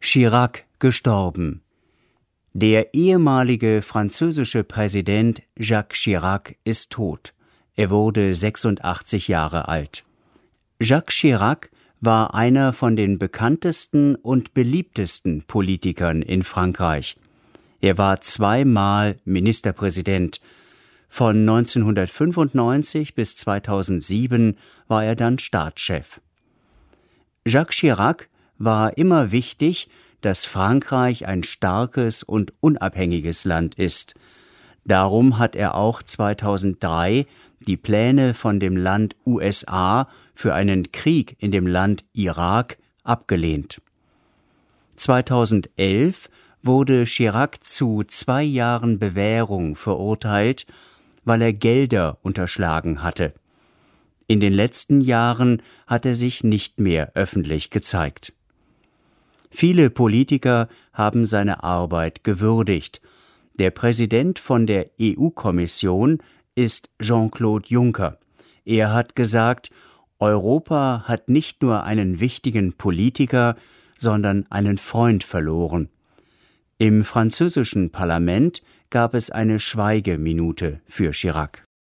Chirac gestorben. Der ehemalige französische Präsident Jacques Chirac ist tot. Er wurde 86 Jahre alt. Jacques Chirac war einer von den bekanntesten und beliebtesten Politikern in Frankreich. Er war zweimal Ministerpräsident. Von 1995 bis 2007 war er dann Staatschef. Jacques Chirac war immer wichtig, dass Frankreich ein starkes und unabhängiges Land ist. Darum hat er auch 2003 die Pläne von dem Land USA für einen Krieg in dem Land Irak abgelehnt. 2011 wurde Chirac zu 2 Jahren Bewährung verurteilt, weil er Gelder unterschlagen hatte. In den letzten Jahren hat er sich nicht mehr öffentlich gezeigt. Viele Politiker haben seine Arbeit gewürdigt. Der Präsident von der EU-Kommission ist Jean-Claude Juncker. Er hat gesagt, Europa hat nicht nur einen wichtigen Politiker, sondern einen Freund verloren. Im französischen Parlament gab es eine Schweigeminute für Chirac.